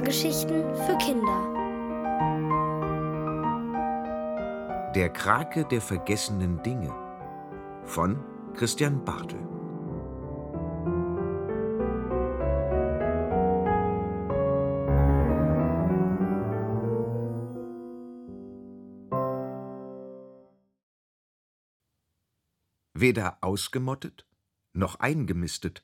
Hörgeschichten für Kinder. Der Krake der vergessenen Dinge von Christian Bartel. Weder ausgemottet noch eingemistet.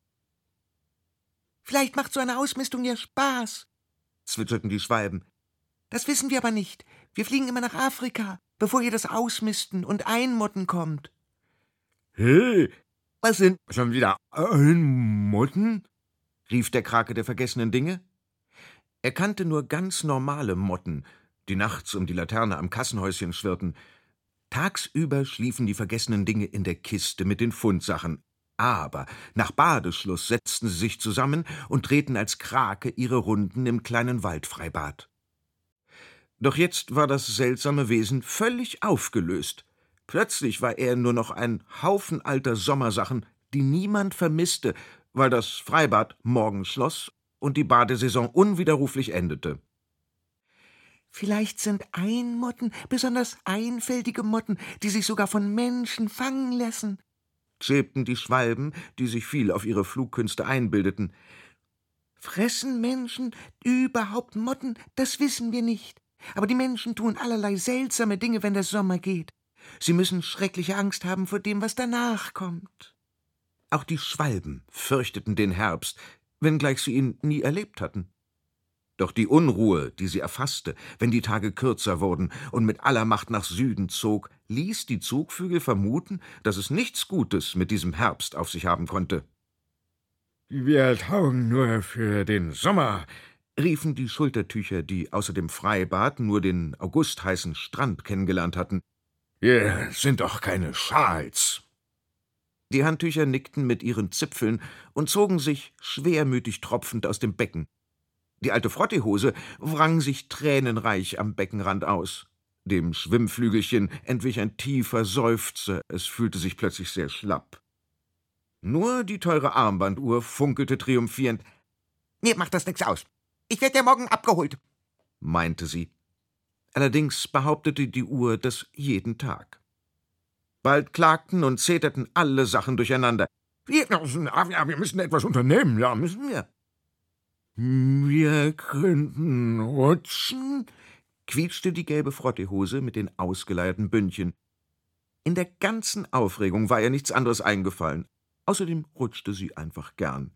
»Vielleicht macht so eine Ausmistung ja Spaß«, zwitscherten die Schwalben. »Das wissen wir aber nicht. Wir fliegen immer nach Afrika, bevor hier das Ausmisten und Einmotten kommt.« »Hey, was sind schon wieder Einmotten?« rief der Krake der vergessenen Dinge. Er kannte nur ganz normale Motten, die nachts um die Laterne am Kassenhäuschen schwirrten. Tagsüber schliefen die vergessenen Dinge in der Kiste mit den Fundsachen. Aber nach Badeschluss setzten sie sich zusammen und drehten als Krake ihre Runden im kleinen Waldfreibad. Doch jetzt war das seltsame Wesen völlig aufgelöst. Plötzlich war er nur noch ein Haufen alter Sommersachen, die niemand vermisste, weil das Freibad morgen schloss und die Badesaison unwiderruflich endete. »Vielleicht sind Einmotten besonders einfältige Motten, die sich sogar von Menschen fangen lassen«, zirpten die Schwalben, die sich viel auf ihre Flugkünste einbildeten. »Fressen Menschen überhaupt Motten? Das wissen wir nicht. Aber die Menschen tun allerlei seltsame Dinge, wenn der Sommer geht. Sie müssen schreckliche Angst haben vor dem, was danach kommt.« Auch die Schwalben fürchteten den Herbst, wenngleich sie ihn nie erlebt hatten. Doch die Unruhe, die sie erfasste, wenn die Tage kürzer wurden und mit aller Macht nach Süden zog, ließ die Zugvögel vermuten, dass es nichts Gutes mit diesem Herbst auf sich haben konnte. »Wir taugen nur für den Sommer«, riefen die Schultertücher, die außer dem Freibad nur den augustheißen Strand kennengelernt hatten. »Wir sind doch keine Schals.« Die Handtücher nickten mit ihren Zipfeln und zogen sich schwermütig tropfend aus dem Becken. Die alte Frottihose wrang sich tränenreich am Beckenrand aus. Dem Schwimmflügelchen entwich ein tiefer Seufzer, es fühlte sich plötzlich sehr schlapp. Nur die teure Armbanduhr funkelte triumphierend. »Mir macht das nichts aus. Ich werde ja morgen abgeholt«, meinte sie. Allerdings behauptete die Uhr das jeden Tag. Bald klagten und zeterten alle Sachen durcheinander. Wir müssen etwas unternehmen, ja, müssen wir. »Wir könnten rutschen«, quietschte die gelbe Frottihose mit den ausgeleierten Bündchen. In der ganzen Aufregung war ihr nichts anderes eingefallen. Außerdem rutschte sie einfach gern.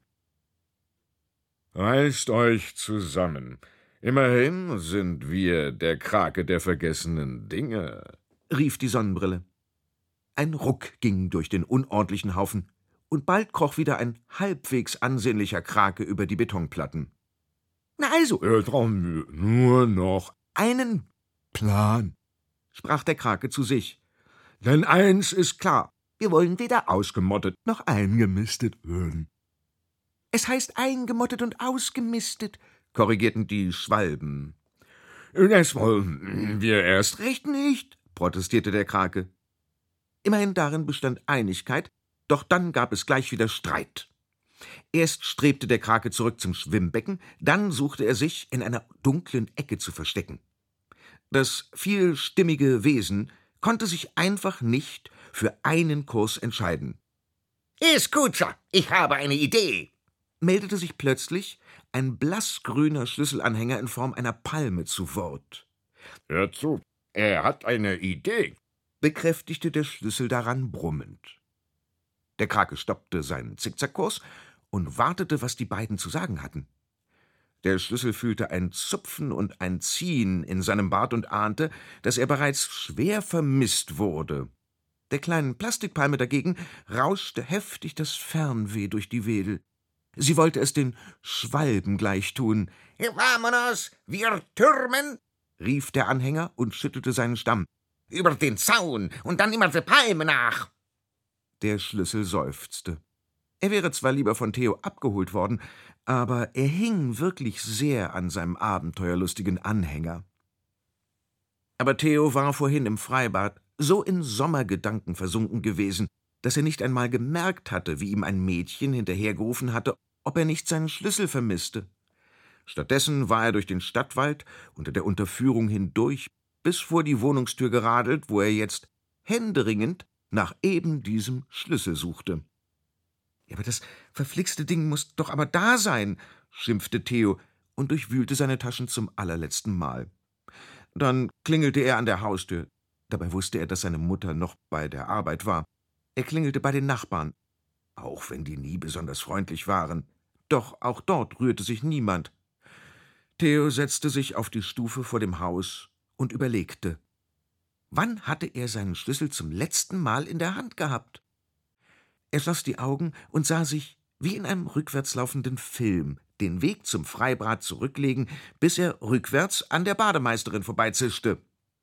»Reißt euch zusammen. Immerhin sind wir der Krake der vergessenen Dinge«, rief die Sonnenbrille. Ein Ruck ging durch den unordentlichen Haufen, und bald kroch wieder ein halbwegs ansehnlicher Krake über die Betonplatten. »Na also, nur noch einen Plan«, sprach der Krake zu sich. »Denn eins ist klar, wir wollen weder ausgemottet noch eingemistet werden.« »Es heißt eingemottet und ausgemistet«, korrigierten die Schwalben. »Das wollen wir erst recht nicht«, protestierte der Krake. Immerhin darin bestand Einigkeit, doch dann gab es gleich wieder Streit. Erst strebte der Krake zurück zum Schwimmbecken, dann suchte er sich in einer dunklen Ecke zu verstecken. Das vielstimmige Wesen konnte sich einfach nicht für einen Kurs entscheiden. »Ist gut, Sir. Ich habe eine Idee«, meldete sich plötzlich ein blassgrüner Schlüsselanhänger in Form einer Palme zu Wort. »Hör zu, er hat eine Idee«, bekräftigte der Schlüssel daran brummend. Der Krake stoppte seinen Zickzackkurs und wartete, was die beiden zu sagen hatten. Der Schlüssel fühlte ein Zupfen und ein Ziehen in seinem Bart und ahnte, dass er bereits schwer vermisst wurde. Der kleinen Plastikpalme dagegen rauschte heftig das Fernweh durch die Wedel. Sie wollte es den Schwalben gleich tun. »Vamonos, wir türmen«, rief der Anhänger und schüttelte seinen Stamm. »Über den Zaun und dann immer der Palme nach.« Der Schlüssel seufzte. Er wäre zwar lieber von Theo abgeholt worden, aber er hing wirklich sehr an seinem abenteuerlustigen Anhänger. Aber Theo war vorhin im Freibad so in Sommergedanken versunken gewesen, dass er nicht einmal gemerkt hatte, wie ihm ein Mädchen hinterhergerufen hatte, ob er nicht seinen Schlüssel vermisste. Stattdessen war er durch den Stadtwald unter der Unterführung hindurch bis vor die Wohnungstür geradelt, wo er jetzt händeringend nach eben diesem Schlüssel suchte. »Ja, aber das verflixte Ding muss doch aber da sein«, schimpfte Theo und durchwühlte seine Taschen zum allerletzten Mal. Dann klingelte er an der Haustür. Dabei wusste er, dass seine Mutter noch bei der Arbeit war. Er klingelte bei den Nachbarn, auch wenn die nie besonders freundlich waren. Doch auch dort rührte sich niemand. Theo setzte sich auf die Stufe vor dem Haus und überlegte. Wann hatte er seinen Schlüssel zum letzten Mal in der Hand gehabt? Er schloss die Augen und sah sich, wie in einem rückwärts laufenden Film, den Weg zum Freibad zurücklegen, bis er rückwärts an der Bademeisterin vorbeizischte.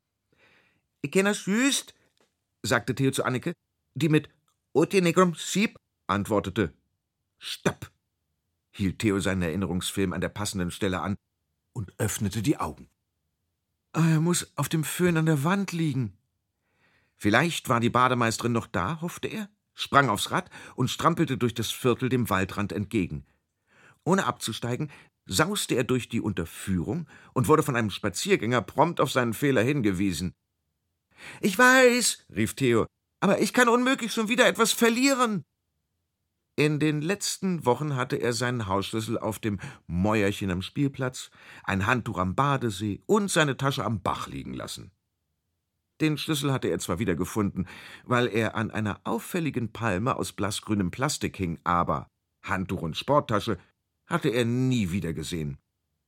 »Ich kenne das Wüst«, sagte Theo zu Anneke, die mit »Otinegrum Sieb« antwortete. »Stopp«, hielt Theo seinen Erinnerungsfilm an der passenden Stelle an und öffnete die Augen. Er muss auf dem Föhn an der Wand liegen. Vielleicht war die Bademeisterin noch da, hoffte er, sprang aufs Rad und strampelte durch das Viertel dem Waldrand entgegen. Ohne abzusteigen, sauste er durch die Unterführung und wurde von einem Spaziergänger prompt auf seinen Fehler hingewiesen. »Ich weiß«, rief Theo, »aber ich kann unmöglich schon wieder etwas verlieren.« In den letzten Wochen hatte er seinen Hausschlüssel auf dem Mäuerchen am Spielplatz, ein Handtuch am Badesee und seine Tasche am Bach liegen lassen. Den Schlüssel hatte er zwar wiedergefunden, weil er an einer auffälligen Palme aus blassgrünem Plastik hing, aber Handtuch und Sporttasche hatte er nie wieder gesehen.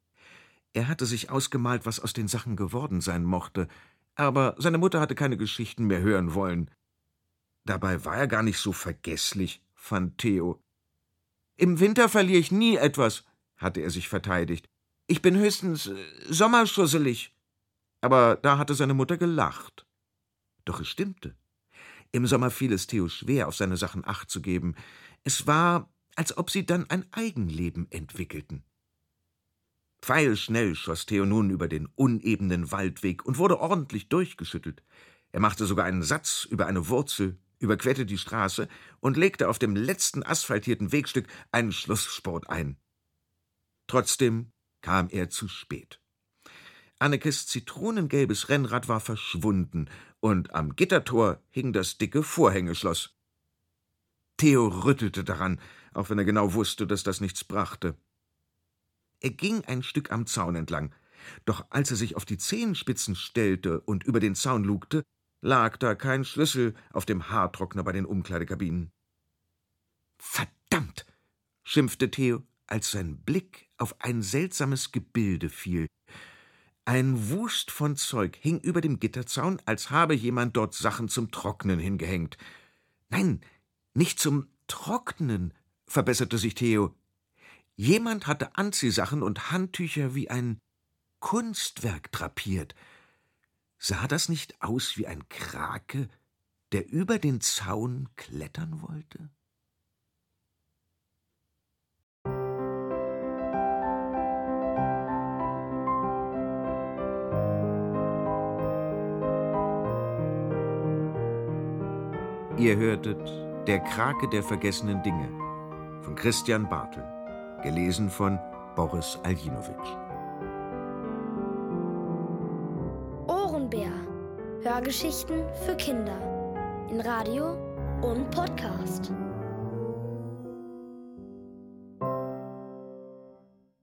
Er hatte sich ausgemalt, was aus den Sachen geworden sein mochte, aber seine Mutter hatte keine Geschichten mehr hören wollen. Dabei war er gar nicht so vergesslich, fand Theo. »Im Winter verliere ich nie etwas«, hatte er sich verteidigt. »Ich bin höchstens sommerschusselig.« Aber da hatte seine Mutter gelacht. Doch es stimmte. Im Sommer fiel es Theo schwer, auf seine Sachen Acht zu geben. Es war, als ob sie dann ein Eigenleben entwickelten. Pfeilschnell schoss Theo nun über den unebenen Waldweg und wurde ordentlich durchgeschüttelt. Er machte sogar einen Satz über eine Wurzel, überquerte die Straße und legte auf dem letzten asphaltierten Wegstück einen Schlussspurt ein. Trotzdem kam er zu spät. Annekes zitronengelbes Rennrad war verschwunden und am Gittertor hing das dicke Vorhängeschloss. Theo rüttelte daran, auch wenn er genau wusste, dass das nichts brachte. Er ging ein Stück am Zaun entlang, doch als er sich auf die Zehenspitzen stellte und über den Zaun lugte, lag da kein Schlüssel auf dem Haartrockner bei den Umkleidekabinen. »Verdammt«, schimpfte Theo, als sein Blick auf ein seltsames Gebilde fiel. Ein Wust von Zeug hing über dem Gitterzaun, als habe jemand dort Sachen zum Trocknen hingehängt. »Nein, nicht zum Trocknen«, verbesserte sich Theo. »Jemand hatte Anziehsachen und Handtücher wie ein Kunstwerk drapiert. Sah das nicht aus wie ein Krake, der über den Zaun klettern wollte?« Ihr hörtet »Der Krake der vergessenen Dinge« von Christian Bartel, gelesen von Boris Aljinowitsch. Ohrenbär. Hörgeschichten für Kinder in Radio und Podcast.